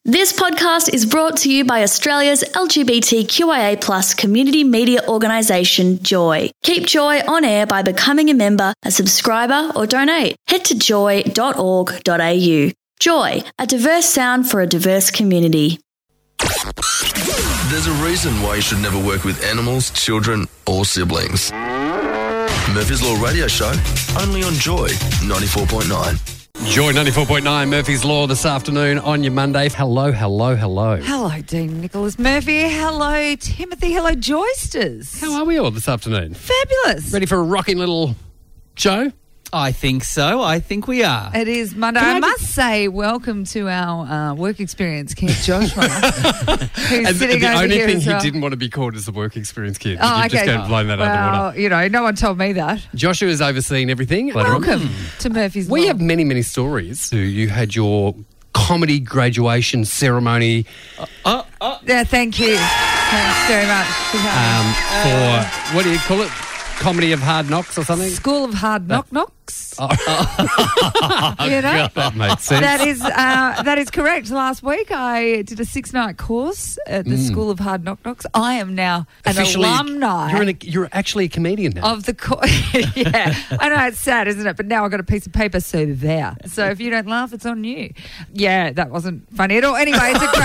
This podcast is brought to you by Australia's LGBTQIA+ community media organisation, Joy. Keep Joy on air by becoming a member, a subscriber or donate. Head to joy.org.au. Joy, a diverse sound for a diverse community. There's a reason why you should never work with animals, children or siblings. Murphy's Law Radio Show, only on Joy 94.9. Joy 94.9, Murphy's Law this afternoon on your Monday. Hello. Hello, Dean Nicholas Murphy. Hello, Timothy. Hello, Joysters. How are we all this afternoon? Fabulous. Ready for a rocking little show? I think so. I think we are. It is Monday. I must say, welcome to our work experience kid, Joshua, who's And sitting the over only here thing as he well. didn't want to be called is the work experience kid. Oh, You're just going to blow that underwater. You know, no one told me that. Joshua is overseeing everything. Welcome to Murphy's Law. We have many, many stories. You had your comedy graduation ceremony Yeah, thank you. Thanks very much. for, what do you call it? Comedy of Hard Knocks or something? School of Hard Knocks. You know? That makes sense. That is correct. Last week I did a 6-night course at the School of Hard Knocks. I am now an alumni. You're actually a comedian now. Of the course. Yeah. I know it's sad, isn't it? But now I've got a piece of paper, so there. So if you don't laugh, it's on you. Yeah, that wasn't funny at all. Anyway,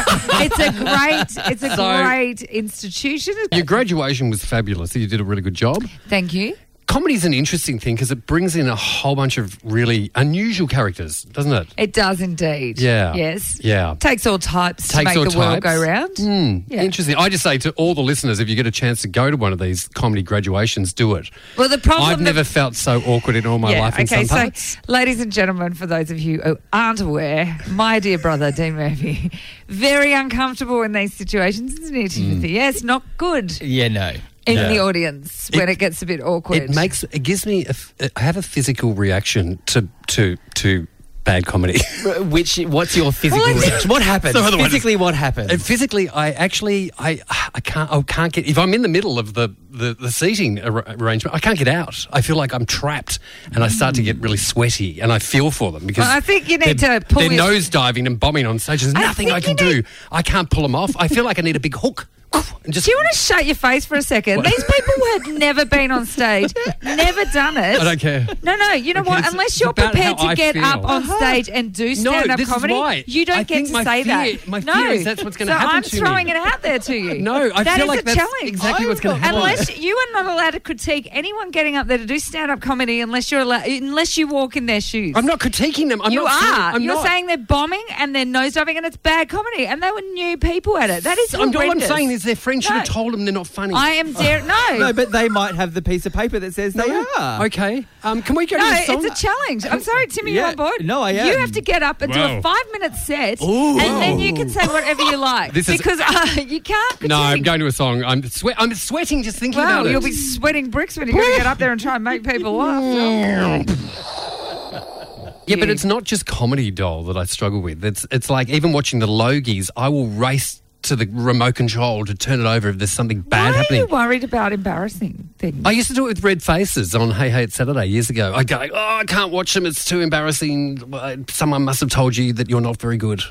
it's a great institution. Your graduation was fabulous. You did a really good job. Thank you. Comedy's an interesting thing because it brings in a whole bunch of really unusual characters, doesn't it? It does indeed. Yeah. Yes. Yeah. Takes all types to make the world go round. Yeah. Interesting. I just say to all the listeners, if you get a chance to go to one of these comedy graduations, do it. Well, the problem I've never felt so awkward in all my life in some parts. So, ladies and gentlemen, for those of you who aren't aware, my dear brother, Dean Murphy, very uncomfortable in these situations, isn't he, Timothy? Yes, not good. Yeah, no. In the audience when it gets a bit awkward. It gives me I have a physical reaction to bad comedy. What's your physical reaction? What happens? Physically, what happens? Physically, I can't get, if I'm in the middle of the seating arrangement, I can't get out. I feel like I'm trapped and I start to get really sweaty and I feel for them because I think you need to pull they're nose diving and bombing on stage. There's nothing I can do. I can't pull them off. I feel like I need a big hook. And just, do you want to shut your face for a second? What? These people had never been on stage, never done it. I don't care. No, you know what? Unless you're prepared to get up on stage and do stand-up comedy, you don't get to say that. My fear is that's what's going to happen to me. So I'm throwing it out there to you. No, I feel like that's that's exactly what's going to happen. Unless you are not allowed to critique anyone getting up there to do stand-up comedy unless you walk in their shoes. I'm not critiquing them. You're saying they're bombing and they're nosediving and it's bad comedy and they were new people at it. That is horrendous. All I'm saying is their friends should have told them they're not funny. I am No, but they might have the piece of paper that says they are. Okay. Can we go to the song? It's a challenge. I'm sorry, Timmy, you're on board? No, I am. You have to get up and do a 5-minute set and then you can say whatever you like. Because you can't critique. No, I'm going to a song. I'm sweating just thinking about it. You'll be sweating bricks when you got to get up there and try and make people laugh. Yeah, but it's not just comedy, doll, that I struggle with. It's like even watching the Logies, I will race to the remote control to turn it over if there's something bad happening. Why are you worried about embarrassing things? I used to do it with Red Faces on Hey Hey It's Saturday years ago. I'd go, I can't watch them, it's too embarrassing. Someone must have told you that you're not very good.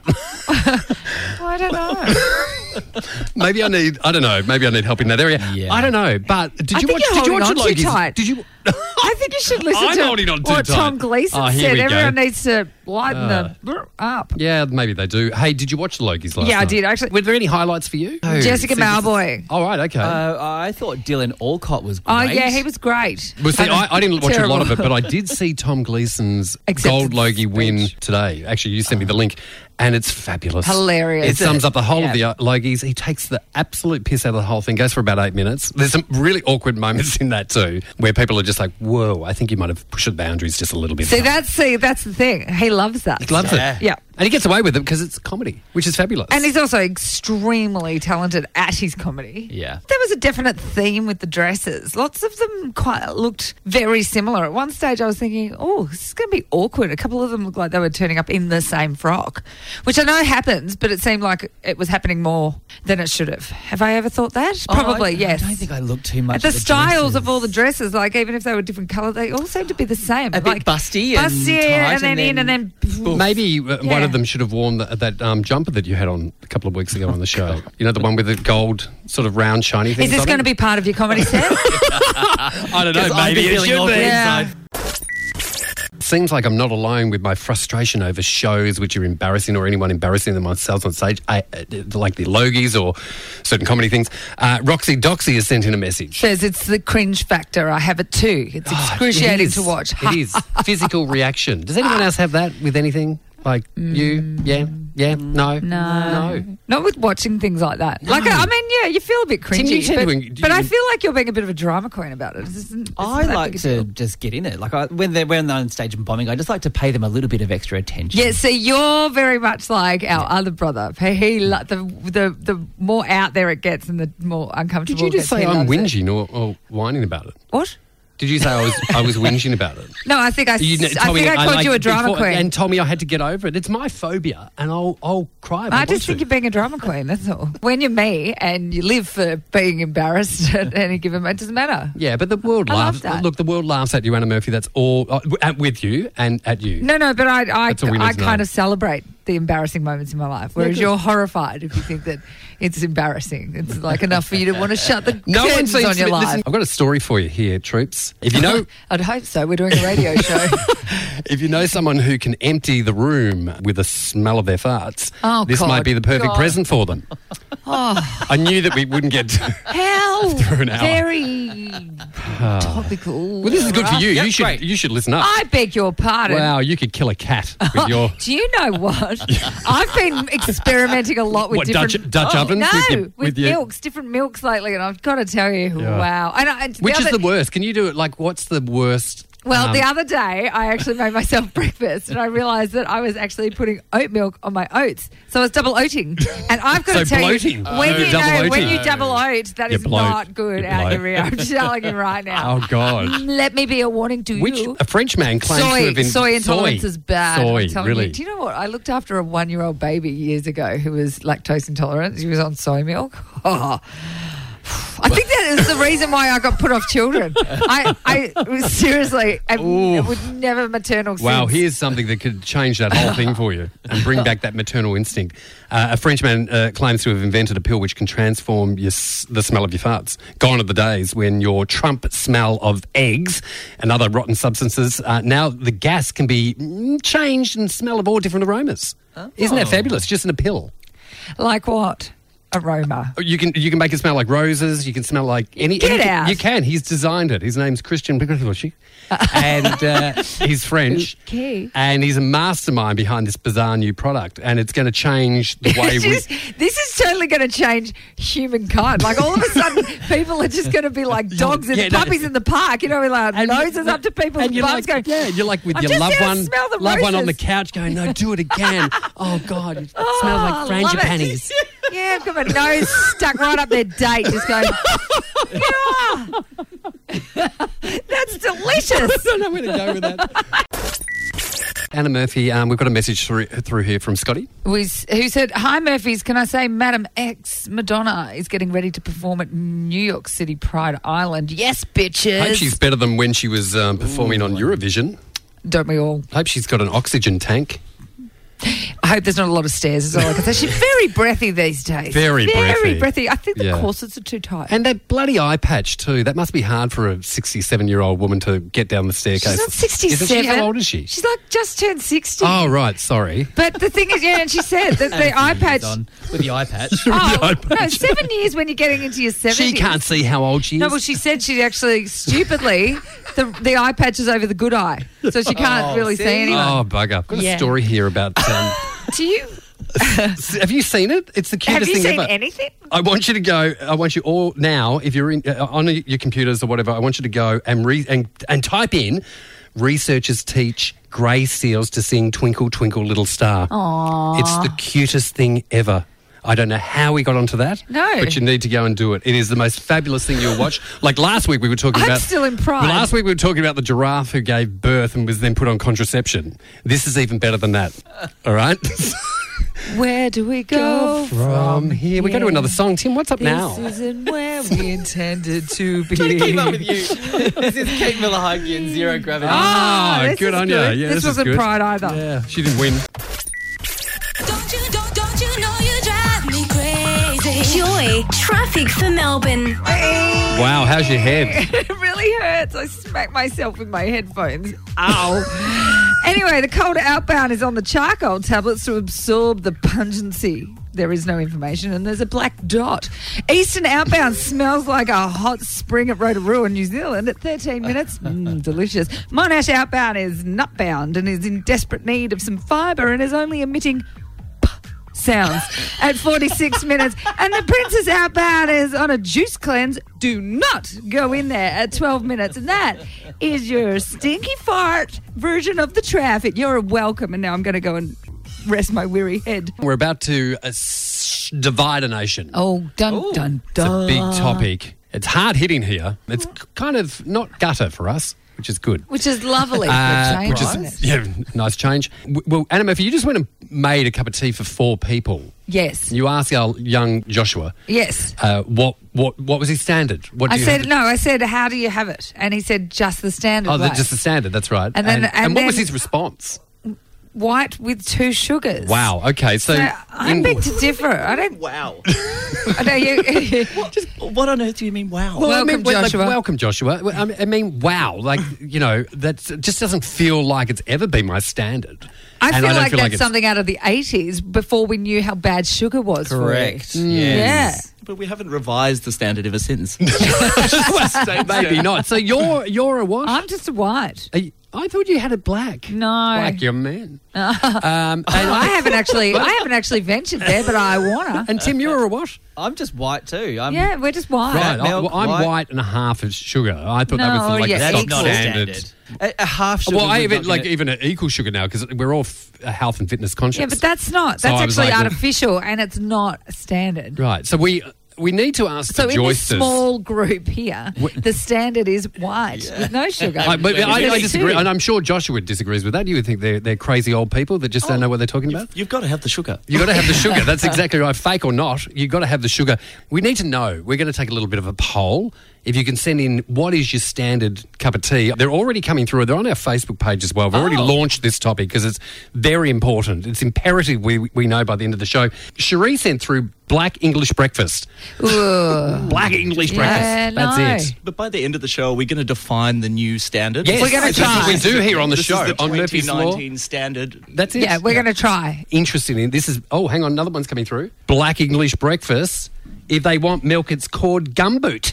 I don't know. Maybe I need help in that area. Yeah. I don't know, but did you watch the Logies? Did you? I think you should listen to what Tom Gleeson said. Everyone needs to lighten them up. Yeah, maybe they do. Hey, did you watch the Logies last night? Yeah, I did, actually. Were there any highlights for you? Jessica Malboy. Oh, right, okay. I thought Dylan Alcott was great. Oh, yeah, he was great. Well, see, I didn't watch a lot of it, but I did see Tom Gleeson's Gold Logie win today. Actually, you sent me the link. And it's fabulous. Hilarious. It sums up the whole of the Logies. He takes the absolute piss out of the whole thing, goes for about 8 minutes. There's some really awkward moments in that too, where people are just like, whoa, I think you might have pushed the boundaries just a little bit. That's the thing. He loves that. He loves it. Yeah. And he gets away with it because it's comedy, which is fabulous. And he's also extremely talented at his comedy. Yeah. There was a definite theme with the dresses. Lots of them looked very similar. At one stage I was thinking, oh, this is going to be awkward. A couple of them looked like they were turning up in the same frock, which I know happens, but it seemed like it was happening more than it should have. Have I ever thought that? Probably, yes. I don't think I looked too much at the styles of all the dresses, like even if they were different colour, they all seemed to be the same. A bit busty and busty tight and then in and then... Maybe one of of them should have worn that jumper that you had on a couple of weeks ago on the show. You know, the one with the gold sort of round shiny things. Is this going to be part of your comedy set? I don't know. Maybe it should be. Yeah. Seems like I'm not alone with my frustration over shows which are embarrassing or anyone embarrassing themselves on stage, like the Logies or certain comedy things. Roxy Doxy has sent in a message. Says it's the cringe factor. I have it too. It's excruciating to watch. It is. Physical reaction. Does anyone else have that with anything? Like you? Yeah? Yeah? No? No. Not with watching things like that. No. Like, I mean, yeah, you feel a bit cringy. But I feel like you're being a bit of a drama queen about it. I like to just get in it. Like, when they're on stage and bombing, I just like to pay them a little bit of extra attention. Yeah, see, you're very much like our other brother. The more out there it gets and the more uncomfortable it gets. Did you just say I'm whinging or whining about it? What? Did you say I was whinging about it? No, I think I called you a drama queen. And told me I had to get over it. It's my phobia, and I'll cry if I just think you're being a drama queen, that's all. When you're me and you live for being embarrassed at any given moment, it doesn't matter. Yeah, but the world laughs. Look, the world laughs at you, Anna Murphy. That's all with you and at you. No, but I kind of celebrate the embarrassing moments in my life, whereas you're horrified if you think that it's embarrassing. It's like enough for you to want to shut the curtains on your life. Listen, I've got a story for you here, troops. If you know, I'd hope so. We're doing a radio show. If you know someone who can empty the room with the smell of their farts, this might be the perfect present for them. I knew that we wouldn't get through an hour. Very topical. Well, this is good for you. You should listen up. I beg your pardon. Wow, you could kill a cat with your. Do you know what? I've been experimenting a lot with different Dutch ovens. With milks, different milks lately, and I've got to tell you, wow. Which is the worst? Can you do it? Like, what's the worst? Well, the other day, I actually made myself breakfast and I realised that I was actually putting oat milk on my oats. So I was double oating. And I've got to tell you, when you double oat, that is not good out your rear. I'm telling you right now. Oh, God. Let me be a warning to you. A French man claims to have been... Soy intolerance is bad. Soy, really? You. Do you know what? I looked after a 1-year-old baby years ago who was lactose intolerant. She was on soy milk. I think that is the reason why I got put off children. I seriously, I would never maternal since. Wow, here's something that could change that whole thing for you and bring back that maternal instinct. A Frenchman claims to have invented a pill which can transform the smell of your farts. Gone are the days when your Trump smell of eggs and other rotten substances, now the gas can be changed and smell of all different aromas. Oh. Isn't that fabulous? Just in a pill. Like what? Aroma. You can make it smell like roses. You can smell like anything. Out. You can. He's designed it. His name's Christian Bigotchi, and he's French. Okay. And he's a mastermind behind this bizarre new product, and it's going to change the way This is totally going to change humankind. Like all of a sudden, people are just going to be like dogs and puppies in the park. You know, with our noses up to people's butts going. Yeah, you're like with your loved one on the couch going, no, do it again. Oh God, it smells like frangipanis. Yeah, I've got my nose stuck right up their date, just going, that's delicious. I don't know where to go with that. Anna Murphy, we've got a message through here from Scotty. Who said, hi Murphys, can I say Madam X, Madonna, is getting ready to perform at New York City Pride Island. Yes, bitches. I hope she's better than when she was performing on Eurovision. Don't we all? I hope she's got an oxygen tank. I hope there's not a lot of stairs, is all I can say. She's very breathy these days. Very breathy. I think the corsets are too tight. And that bloody eye patch too. That must be hard for a 67-year-old woman to get down the staircase. She's not 67. How old is she? She's like just turned 60. Oh, right. Sorry. But the thing is, and she said that the eye patch... With the eye patch. No, 7 years when you're getting into your 70s. She can't see how old she is. No, well, she said she actually, stupidly, the eye patch is over the good eye. So she can't really see anyone. Oh, bugger. I've got a story here about... Do you... Have you seen it? It's the cutest thing ever. Have you seen anything? I want you to go. I want you all now, if you're on your computers or whatever, I want you to go and type in researchers teach grey seals to sing Twinkle, Twinkle, Little Star. Aww. It's the cutest thing ever. I don't know how we got onto that. No. But you need to go and do it. It is the most fabulous thing you'll watch. Like last week we were talking about... I'm still in pride. Last week we were talking about the giraffe who gave birth and was then put on contraception. This is even better than that. All right? Where do we go from here? We go to another song. Tim, what's up now? This isn't where we intended to be. Trying to keep up with you. This is Kate Miller-Heidke and Zero Gravity. Good on you. Yeah, this wasn't Pride either. Yeah, she didn't win. Joy, traffic for Melbourne. Wow, how's your head? It really hurts. I smacked myself with my headphones. Ow. Anyway, the cold outbound is on the charcoal tablets to absorb the pungency. There is no information, and there's a black dot. Eastern outbound smells like a hot spring at Rotorua, New Zealand at 13 minutes. Delicious. Monash outbound is nutbound and is in desperate need of some fibre and is only emitting sounds at 46 minutes. And the Princess outbound is on a juice cleanse. Do not go in there at 12 minutes. And that is your stinky fart version of the traffic. You're welcome. And now I'm going to go and rest my weary head. We're about to divide a nation. Oh, dun, dun, dun. It's a big topic. It's hard hitting here. It's kind of not gutter for us, which is good. Which is lovely for a change, which isn't is, it? yeah, nice change. Well, Anna Murphy, you just went and made a cup of tea for 4 people. Yes. You asked our young Joshua. Yes. What was his standard? What do I you said, have? no, I said, how do you have it? And he said, just the standard way. Just the standard, that's right. And then- and what was then- his response? White with 2 sugars. Wow, okay. So, I beg to differ. I don't... Wow. I know you... What on earth do you mean, wow? Well, Welcome, Joshua. Welcome, Joshua. I mean, wow. Like, that just doesn't feel like it's ever been my standard. I And feel don't like that's it's- something out of the 80s before we knew how bad sugar was Correct. for you. Yes. But we haven't revised the standard ever since. Maybe not. So you're a what? I'm just a white. I thought you had it black. No. Black young man. I haven't actually ventured there, but I wanna. And Tim, you're a what? I'm just white too. Yeah, we're just white. Right. milk, I'm white. white and a half of sugar. I thought that No, was like yeah, the that's stock not standard. A half sugar. Well, I would even not be- even an equal sugar now because we're all health and fitness conscious. Yeah, but that's not. So That's I was actually like, well- artificial, and it's not standard. right. So we need to ask So the in this Joysters. small group here, the standard is white with no sugar. I Really disagree, too. and I'm sure Joshua disagrees with that. You would think they're crazy old people that just don't know what they're talking about. You've got to have the sugar. You've got to have the sugar. That's exactly right. Fake or not, you've got to have the sugar. We need to know. We're going to take a little bit of a poll. If you can send in what is your standard cup of tea. They're already coming through. They're on our Facebook page as well. We've already launched this topic because it's very important. It's imperative we know by the end of the show. Cherie sent through black English breakfast. Black English breakfast. no. That's it. But by the end of the show, are we going to define the new standard? Yes, We're gonna that's what we try. do here on the This show. is the On Murphy's Law. 2019 standard. That's it. Yeah, we're going to try. Interesting. This is, hang on, another one's coming through. Black English breakfast. If they want milk, it's called gumboot.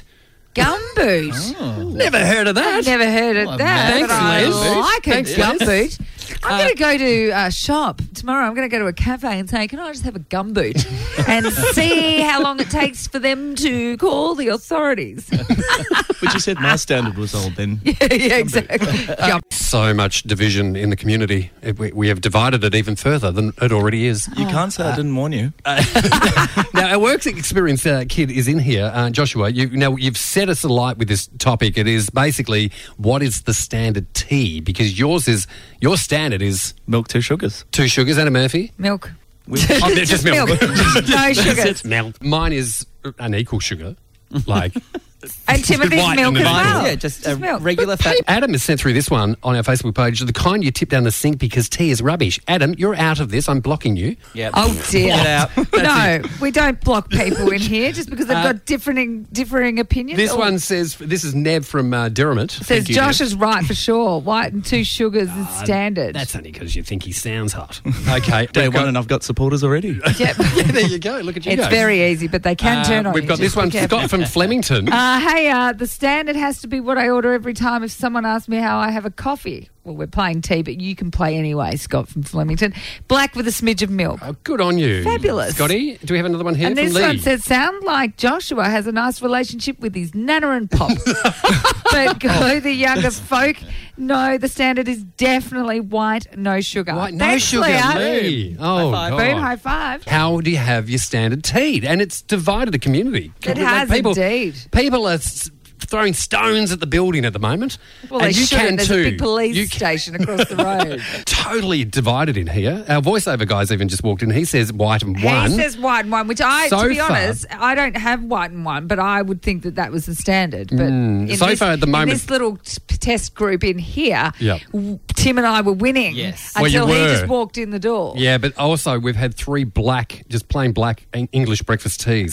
Gumboot. Never heard of that. I've never heard of that. Thanks, but I Liz. like a Thanks, Liz. gumboot. I'm going to go to shop tomorrow. I'm going to go to a cafe and say, can I just have a gumboot and see how long it takes for them to call the authorities? But you said my standard was old then. yeah, exactly. So much division in the community. We have divided it even further than it already is. You can't say I didn't warn you. Now, our work experience kid is in here. Joshua, you've set us alight with this topic. It is basically what is the standard tea? Because your standard is Milk, 2 sugars. 2 sugars. Anna Murphy? Milk. Just milk. No sugar. Milk. Mine is an equal sugar. Like... And Timothy's White milk and as vanilla. well. Yeah, just a milk. regular fat. Adam has sent through this one on our Facebook page. The kind you tip down the sink because tea is rubbish. Adam, you're out of this. I'm blocking you. Yeah. Oh dear! Get out. No, we don't block people in here just because they've got differing opinions. This Or one says, this is Nev from Derrimut. says Thank you, Josh Nev. is right for sure. White and 2 sugars is standard. That's only because you think he sounds hot. Okay. Day we've one got- and I've got supporters already. Yep. yeah, there you go. Look at you It's go. very easy, but they can turn on We've you. got this Just be one, careful. Scott from Flemington. The standard has to be what I order every time if someone asks me how I have a coffee. Well, we're playing tea, but you can play anyway, Scott from Flemington. Black with a smidge of milk. Oh, good on you. Fabulous. Scotty, do we have another one here And from this Lee? one says, sound like Joshua has a nice relationship with his nana and pop. But go the younger folk. No, the standard is definitely white, no sugar. Right, no Thanks, sugar, Leah. Lee. Oh, High five. God. Boom, high five. How do you have your standard tea? And it's divided the community. It has indeed. People are throwing stones at the building at the moment. Well, and they you shouldn't. can There's too. a big police You station across the road. Totally divided in here. Our voiceover guy's even just walked in. He says white and one. He says white and one, which So to be far- honest, I don't have white and one, but I would think that was the standard. But in So far at the moment- in this little test group in here, Yep. Tim and I were winning Yes. Well, you until he were. just walked in the door. Yeah, but also we've had 3 black, just plain black English breakfast teas.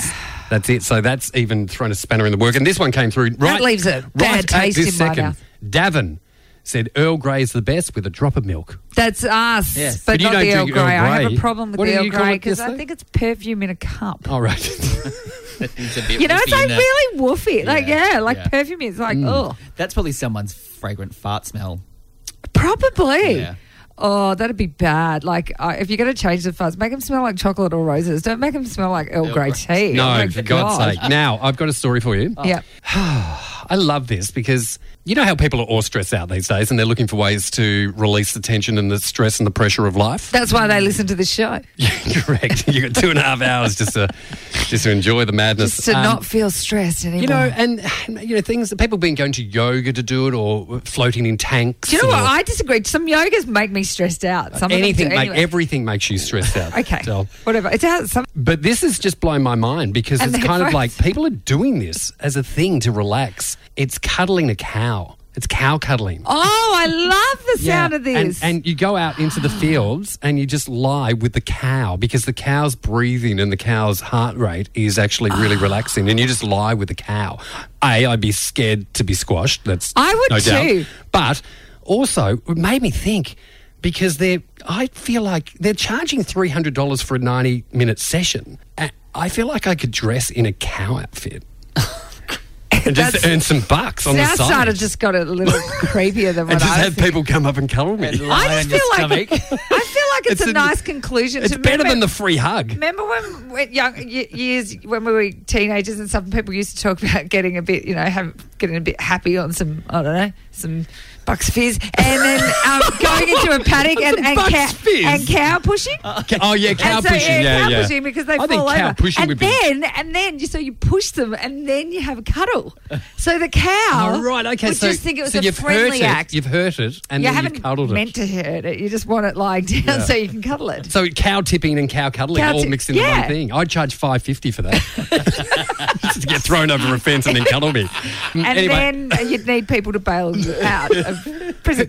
That's it. So that's even thrown a spanner in the work. And this one came through right. That leaves a bad at taste this in my second. mouth. Davin said Earl Grey is the best with a drop of milk. That's us, Yes. but But you not don't the Earl drink Grey. Earl I have Grey. a problem with What the do Earl you call Grey it because I yesterday? think it's perfume in a cup. All right. It's a bit You know, it's woofy, like isn't it? really woofy. Like, Yeah, like yeah. perfume is like, oh, That's probably someone's fragrant fart smell. probably. Yeah. Oh, that'd be bad. Like, if you're going to change the fuzz, make them smell like chocolate or roses. Don't make them smell like Earl Grey tea. Oh No, my for God's God. sake. Now, I've got a story for you. Yeah. I love this because you know how people are all stressed out these days and they're looking for ways to release the tension and the stress and the pressure of life? That's why they listen to this show. Correct. You've got 2.5 hours just to enjoy the madness. Just to not feel stressed anymore. You know, and things that people have been going to yoga to do it or floating in tanks. Do you know what? or I disagree. Some yogas make me stressed out. Some of them anything, do anyway. everything makes you stressed out. Okay. Del. Whatever. It's how some. But this has just blown my mind because And it's they're kind of both- like people are doing this as a thing to relax. It's cuddling a cow. It's cow cuddling. Oh, I love the sound of this. And you go out into the fields and you just lie with the cow because the cow's breathing and the cow's heart rate is actually really relaxing. And you just lie with the cow. I'd be scared to be squashed. That's I would no doubt. too. But also, it made me think because I feel like they're charging $300 for a 90-minute session. And I feel like I could dress in a cow outfit. And just That's- earn some bucks on the That side. started just got a little creepier than what and just I was have people come up and cuddle me. I just feel like it's a nice conclusion. It's to better remember- than the free hug. Remember when years when we were teenagers and stuff, and people used to talk about getting a bit, getting a bit happy on some, I don't know, some Bucks Fizz, and then going into a paddock and Bucks Fizz? cow pushing. Oh yeah, cow And so, pushing. cow Yeah, pushing because they I think fall cow over. pushing And would be. then you push them, and then you have a cuddle. So the cow, Oh right, okay. would So just think it was so a you've friendly hurt act. it. You've hurt it, and You then haven't you've cuddled meant it. to hurt it. You just want it lying down so you can cuddle it. So cow tipping and cow cuddling Cow all tip- mixed into yeah. one thing. I'd charge $5.50 for that. Just to get thrown over a fence and then cuddle me. And Anyway, then you'd need people to bail you out of prison.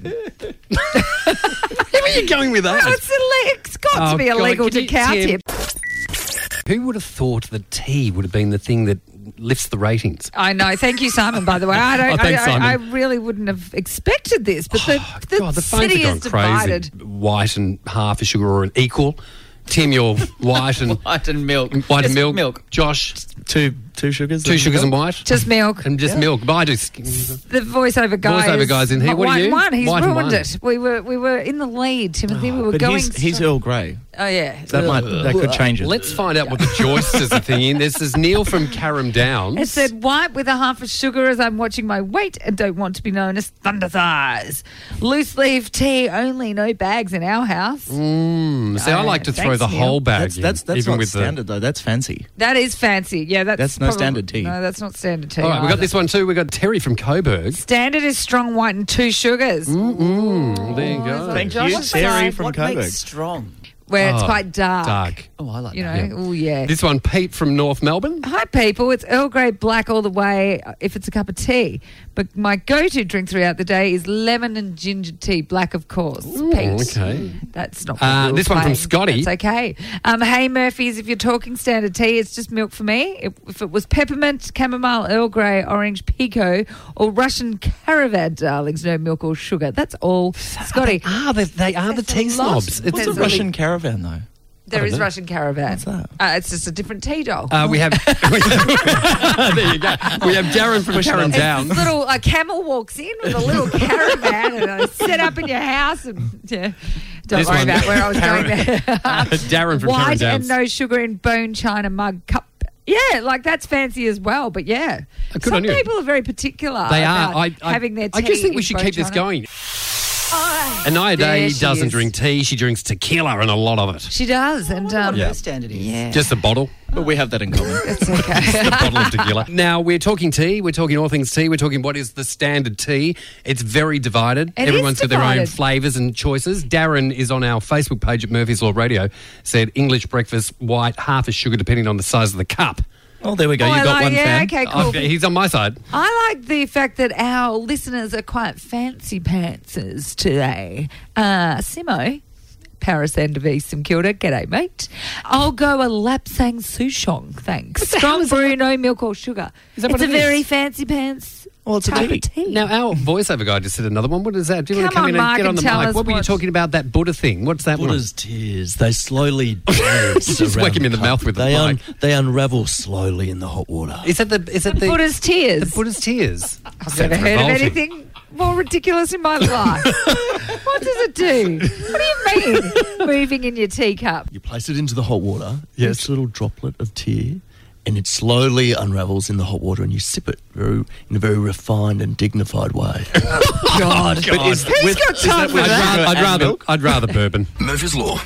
where are you going with that? Oh, it's got to be God, illegal can to you, cow Tim, tip. Who would have thought that tea would have been the thing that lifts the ratings? I know. Thank you, Simon, by the way. I don't. Oh, thanks, Simon. I really wouldn't have expected this, but the God, the phones city have is gone crazy. divided. White and half a sugar or an equal. Tim, you're white and White and milk. white Just and milk. Josh, Two sugars. two sugars and white. Just milk. And just milk. But I do. The voiceover guy. Voiceover guy's in here. What are you? One. He's White and ruined one. it. We were in the lead, Timothy. We were But going. he's Earl Grey. Oh yeah. That could change it. Let's find out what the Joysters are thinking. This is Neil from Carrum Downs. It said white with a half a sugar as I'm watching my weight and don't want to be known as thunder thighs. Loose leaf tea only, no bags in our house. See, I like to throw Thanks, the Neil. whole bag That's in, even not with standard though. That's fancy. That is fancy. Yeah, that's no standard tea. No, that's not standard tea. All right, we got either. this one too. We got Terry from Coburg. Standard is strong white and 2 sugars. There you go. Thank Josh you, is Terry fine. from What Coburg. makes strong? Where it's Oh, quite dark. Dark. Oh, I like You know, that. oh yeah. This one, Pete from North Melbourne. Hi people, it's Earl Grey black all the way if it's a cup of tea. But my go-to drink throughout the day is lemon and ginger tea, black of course. Pete. okay. That's not what we were this one from playing. Scotty. That's okay. Hey Murphys, if you're talking standard tea, it's just milk for me. If it was peppermint, chamomile, Earl Grey, orange pico, or Russian caravan, darlings, no milk or sugar. That's all. Scotty, They are the There's a tea lot. snobs. What's There's a a Russian caravan though? there don't is know. Russian caravan. What's that? It's just a different tea dog. We have. There you go. We have Darren from Carrum It's Downs. this little a camel walks in with a little caravan and I set up in your house and don't This worry one. about where I was going there. Darren from Carrum White Downs. and no sugar in bone china mug cup. Yeah, like that's fancy as well. But yeah, Good some on you. people are very particular. They are. about having their tea. I just think we in should bone keep this china. going. Anaya There Day she doesn't is. drink tea. She drinks tequila and a lot of it. She does, and What Yeah. her standard is. yeah, Just a bottle. But we have that in common. it's okay. A bottle of tequila. Now, we're talking tea. We're talking all things tea. We're talking what is the standard tea. It's very divided. It is Everyone's got their own divided. flavours and choices. Darren is on our Facebook page at Murphy's Law Radio. Said English breakfast, white, half a sugar, depending on the size of the cup. Oh, there we go. Oh, You I got like- one yeah, fan. okay, cool. He's on my side. I like the fact that our listeners are quite fancy pantsers today. Simo, Paris end of East St Kilda. G'day, mate. I'll go a Lapsang Souchong, thanks. Strong brew, no milk or sugar. Is that It's what a it very is? fancy pants Well, it's a type tea. of tea. Now, our voiceover guy just said another one. What is that? Do you want to Come come in on, and Mark, get on and the tell mic? us What were you what- talking about, that Buddha thing? What's that Buddha's tears, they slowly dance Just whack around him in the cup. mouth with the they mic. They unravel slowly in the hot water. one? Is that the Buddha's tears. The Buddha's tears. I've never heard of anything more ridiculous in my life. What does it do? What do you mean? Moving in your teacup. You place it into the hot water, Yes. each little droplet of tear, and it slowly unravels in the hot water, and you sip it in a very refined and dignified way. God. But is, Who's got time for that? I'd rather bourbon. Murphy's Law.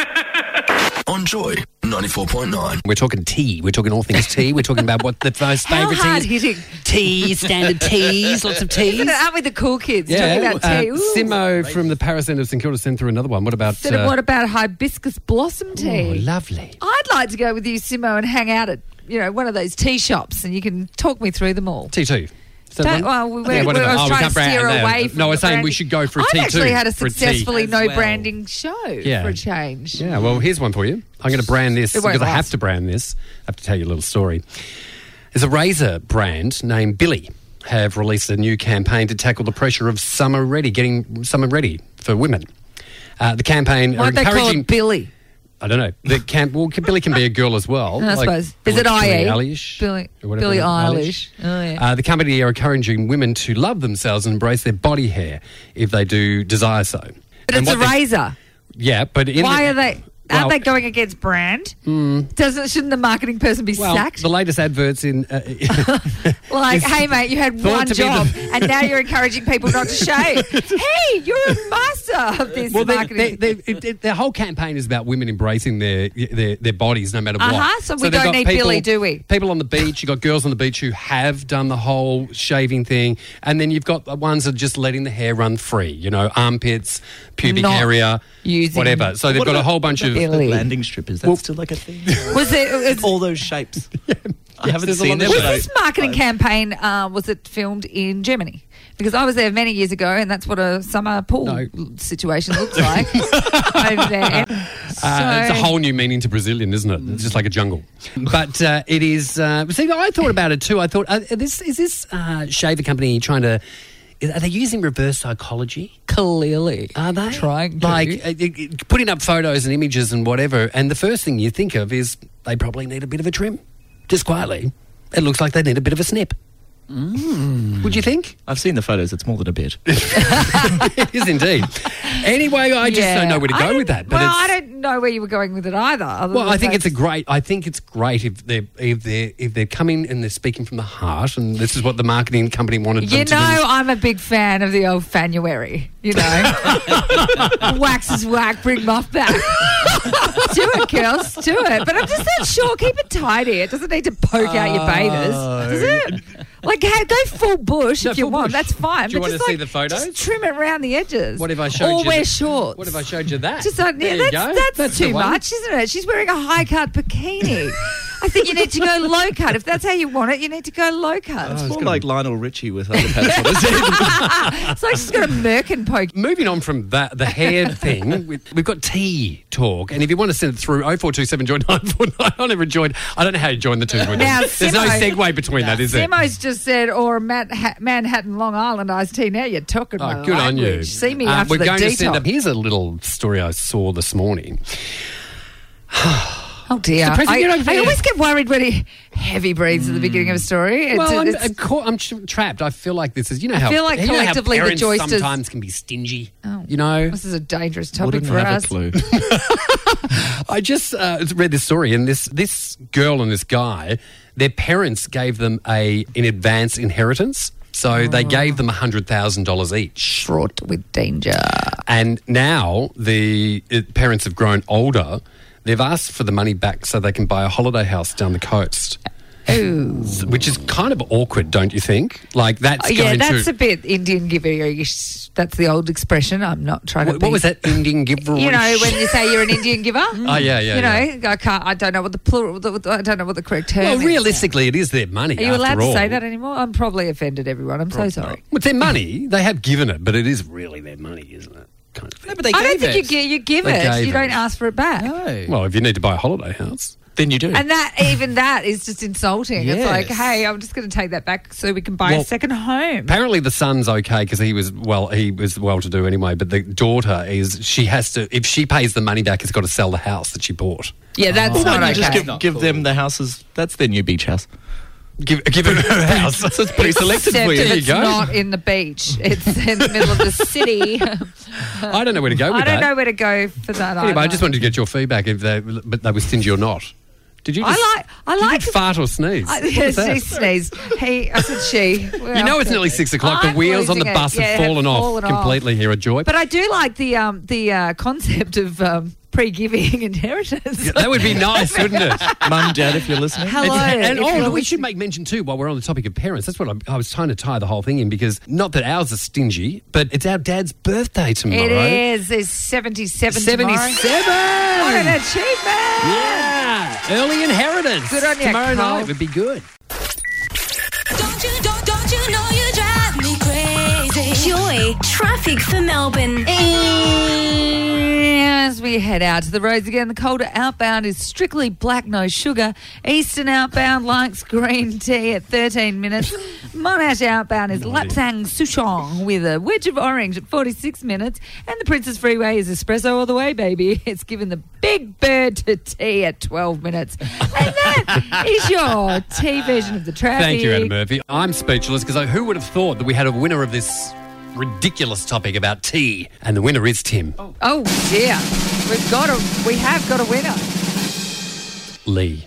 On Joy 94.9. We're talking tea. We're talking all things tea. We're talking about what the most How favourite hard teas. hitting? Tea, standard teas, lots of teas. Aren't we the cool kids talking about tea? Ooh. Simo from the Paris end of St Kilda sent through another one. What about... Instead of what about hibiscus blossom oh, tea? lovely. I'd like to go with you, Simo, and hang out at one of those tea shops, and you can talk me through them all. T2. Is that Don't, one? well, we Yeah, were, whatever. I was Oh, we trying can't to steer brand- away from No, I was the saying we branding. should go for a I've T2. actually had a for a tea. successfully As no well. branding show Yeah. for a change. Yeah, well, here's one for you. I'm going to brand this It won't because I have last. to brand this. I have to tell you a little story. There's a razor brand named Billy have released a new campaign to tackle the pressure of summer ready, getting summer ready for women. The campaign are Why'd they call encouraging... it Billy? I don't know. Billy can be a girl as well. I suppose. Is Billie it IE? Eilish? Billie or whatever, Eilish. Oh, yeah. The company are encouraging women to love themselves and embrace their body hair if they do desire so. But it's a razor. Yeah, but... Why are they... Aren't Well- they going against brand? Shouldn't the marketing person be Well, sacked? the latest adverts in... Like, hey, mate, you had thought one to be job the- and now you're encouraging people not to shave. Hey, you're a master of this Well, marketing. their whole campaign is about women embracing their bodies no matter what. Uh-huh, so we they've don't got need Billy, do we? People on the beach, you've got girls on the beach who have done the whole shaving thing, and then you've got the ones that are just letting the hair run free, armpits, pubic Not area, using whatever. So they've What got a about- whole bunch of... Billy. The landing strip, is that still like a thing? Was it... All those shapes. I haven't there's a seen lot them. of Was but I- this marketing campaign, was it filmed in Germany? Because I was there many years ago and that's what a summer pool No. situation looks like over there. It's a whole new meaning to Brazilian, isn't it? It's just like a jungle. But it is... see, I thought about it too. I thought, is this shaver company trying to... Are they using reverse psychology? Clearly. Are they? Trying to. Like putting up photos and images and whatever, and the first thing you think of is they probably need a bit of a trim. Just quietly. It looks like they need a bit of a snip. Would you think? I've seen the photos. It's more than a bit. It is indeed. Anyway, I just don't know where to go with that. But Well, it's, I don't know where you were going with it either. Well, I think it's great if they're coming and they're speaking from the heart, and this is what the marketing company wanted them to do. I'm a big fan of the old Fanuary. Wax is whack, bring muff back. Do it, girls, do it. But I'm just not sure. Keep it tidy. It doesn't need to poke out your bathers, does it? Like, go full bush No, if you full want. bush. That's fine. Do you but want just to see the photos? Just trim it around the edges. What if I showed or you? wear shorts. What if I showed you that? Just like, There yeah, you go. that's the too one. much, isn't it? She's wearing a high cut bikini. I think you need to go low cut. If that's how you want it, you need to go low cut. It's more like Lionel Richie with underpants on his head. It's like she's got a merkin poke. Moving on from that, the hair thing, we've got tea talk, and if you want to send it through 0427 join 949. I never joined. I don't know how you join the two. Now, There's no Simo- segue between that, is there? Simo's just said, or Manhattan, Long Island iced tea. Now you're talking my Oh, good on you. language. See me after we're the going detox. to send up. Here's a little story I saw this morning. Oh dear! The president- I always get worried when he heavy breathes at the beginning of a story. Well, It's- I'm trapped. I feel like this is, how feel like you know how collectively the parents Joysters- sometimes can be stingy. Oh. You know, this is a dangerous topic Wouldn't for have us. a clue. I just read this story, and this girl and this guy, their parents gave them an advance inheritance. So they gave them $100,000 each. Fraught with danger. And now the parents have grown older. They've asked for the money back so they can buy a holiday house down the coast. Oh. Which is kind of awkward, don't you think? Like, that's Yeah, going that's to... a bit Indian giver-ish. That's the old expression. I'm not trying to. What was that Indian giver? You know, when you say you're an Indian giver. Oh, yeah. You know, I don't know what the plural. I don't know what the correct term Well, is. realistically, it is their money. Are you allowed after to all. say that anymore? I'm probably offended everyone. I'm so sorry. Well, it's their money. They have given it, but it is really their money, isn't it? kind of thing. No, but they I don't gave think it. you give They it. gave You don't it. ask for it back. No. Well, if you need to buy a holiday house. Then you do. And that is just insulting. It's like, Yes. hey, I'm just going to take that back so we can buy Well, a second home. Apparently the son's okay because he was well-to-do anyway, but the daughter she has to, if she pays the money back, has got to sell the house that she bought. Yeah, that's Well, not why okay. don't you Not just give cool. them the houses? That's their new beach house. Give her her house. So it's pretty selected Except for you. if There you it's go. not in the beach. It's in the middle of the city. I don't know where to go with I don't that. know where to go for that Anyway, I either. just wanted to get your feedback if they were stingy or not. Did you? Just, I did like you fart or sneeze? I, What was that? she sneezed. I said she. Well, You know it's nearly 6 o'clock. The I'm wheels on the losing bus it. Yeah, have fallen off completely here at Joy. But I do like the concept of pre-giving inheritance. That would be nice, wouldn't it? Mum, Dad, if you're listening. Hello. And if you're we should listening. make mention too, while we're on the topic of parents, that's what I was trying to tie the whole thing in, because not that ours are stingy, but it's our dad's birthday tomorrow. It is. It's 77 tomorrow. 77! What an achievement! Yeah! Early inheritance. Good on you, Tomorrow Cole. night would be good. Don't you know you drive me crazy? Joy, traffic for Melbourne. As we head out to the roads again, the colder outbound is strictly black, no sugar. Eastern outbound likes green tea at 13 minutes. Monash outbound is Lapsang Souchong with a wedge of orange at 46 minutes. And the Princess Freeway is espresso all the way, baby. It's given the big bird to tea at 12 minutes. And that is your tea version of the traffic. Thank you, Adam Murphy. I'm speechless because who would have thought that we had a winner of this ridiculous topic about tea? And the winner is Tim. Oh, dear. We have got a winner. Lee.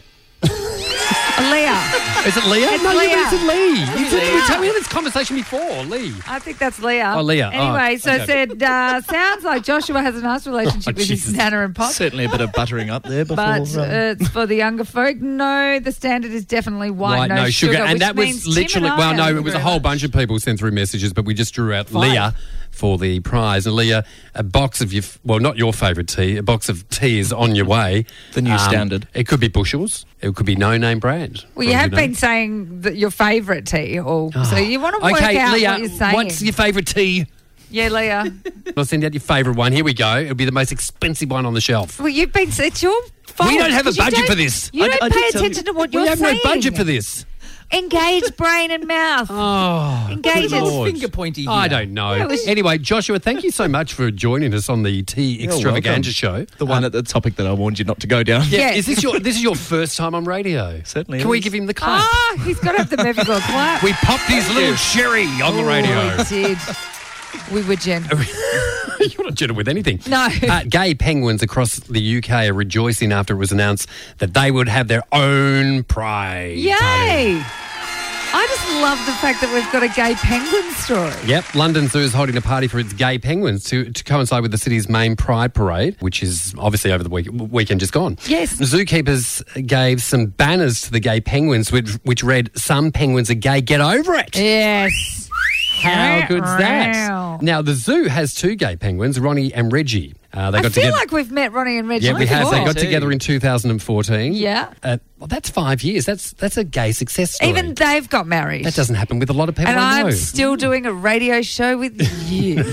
Leah. Is it Leah? It's no, you Leah. said Lee. You said, Leah. we had this conversation before, Lee. I think that's Leah. Oh, Leah. Oh, Anyway, so okay. said, sounds like Joshua has a nice relationship with Jesus. his Nana and Pop. Certainly a bit of buttering up there before. But it's for the younger folk. No, the standard is definitely white, no sugar. And which that means was Tim literally, and I well, no, are it was a very whole much- bunch of people sent through messages, but we just drew out Leah for the prize. And Leah, a box of your, well, not your favourite tea, a box of tea is on your way. The new standard. It could be Bushels. It could be no-name brand. Well, you have been saying that your favourite tea, so you want to work out Leah, what you're saying. what's your favourite tea? Yeah, Leah. I'll send out your favourite one. Here we go. It'll be the most expensive one on the shelf. Well, it's your fault. We don't have a 'cause you budget don't- for this. You don't I pay did tell you- attention to what We you're have saying. no budget for this. Engage brain and mouth. Oh, Engage good it. Lord. Finger pointy here. I don't know. Yeah, it was- Anyway, Joshua, thank you so much for joining us on the Tea Extravaganza show. The one at the topic that I warned you not to go down. Yeah, Yes. is this your first time on radio? Certainly Can we is. give him the clap? He's got to have the Murphy Law clap. We popped his little cherry on the radio. Oh, we did. We were generous. You're not gentle with anything. No. Gay penguins across the UK are rejoicing after it was announced that they would have their own pride Yay! party. I just love the fact that we've got a gay penguin story. Yep, London Zoo is holding a party for its gay penguins to coincide with the city's main Pride Parade, which is obviously over the weekend just gone. Yes. Zookeepers gave some banners to the gay penguins which read, "Some penguins are gay, get over it." Yes. How good's Wow. that? Now, the zoo has two gay penguins, Ronnie and Reggie. They I got feel together. like we've met Ronnie and Reggie Yeah, we have. They before. got together in 2014. Yeah. Well, that's 5 years. That's a gay success story. Even they've got married. that doesn't happen with a lot of people and I know. I'm still doing a radio show with you.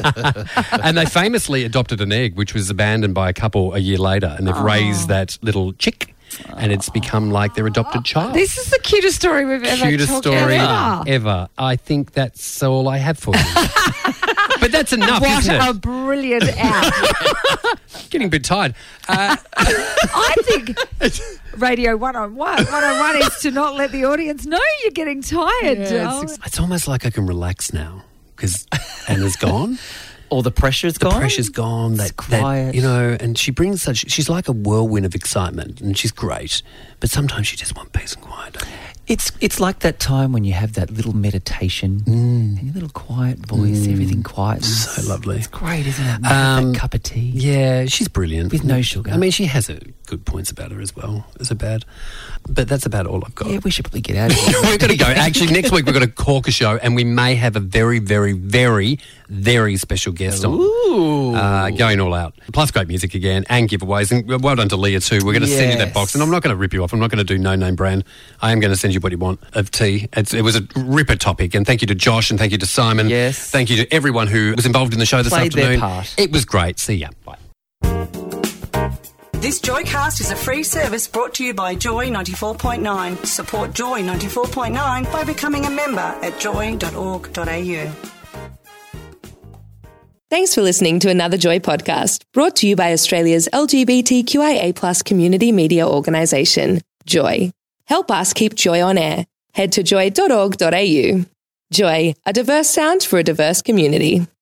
And they famously adopted an egg, which was abandoned by a couple a year later, and they've raised that little chick, and it's become like their adopted child. This is the cutest story we've ever Cutest talked story about. ever. I think that's all I have for you. But that's enough, What isn't a it? brilliant act. Getting a bit tired. I think Radio 101 is to not let the audience know you're getting tired. darling. It's almost like I can relax now because Anna's gone. All the pressure's gone. Pressure's gone. It's quiet. And she brings she's like a whirlwind of excitement, and she's great. But sometimes you just want peace and quiet. Don't you? It's like that time when you have that little meditation and your little quiet voice, everything quiet. So lovely. It's great, isn't it? That cup of tea. Yeah, she's brilliant. With no sugar. I mean, she has good points about her as well. Is it bad? But that's about all I've got. Yeah, we should probably get out of here. We're going to go. Actually, next week we've got a corker show, and we may have a very, very, very, very special guest on. Going all out. Plus great music again and giveaways. And well done to Leah too. We're going to send you that Yes. box. And I'm not going to rip you off. I'm not going to do no-name brand. I am going to send you you what you want of tea. It was a ripper topic, and thank you to Josh and thank you to Simon. Yes. Thank you to everyone who was involved in the show this Played their afternoon. part. It was great. See ya. Bye. This Joycast is a free service brought to you by Joy 94.9. Support Joy 94.9 by becoming a member at joy.org.au. Thanks for listening to another Joy podcast brought to you by Australia's LGBTQIA+ community media organisation, Joy. Help us keep Joy on air. Head to joy.org.au. Joy, a diverse sound for a diverse community.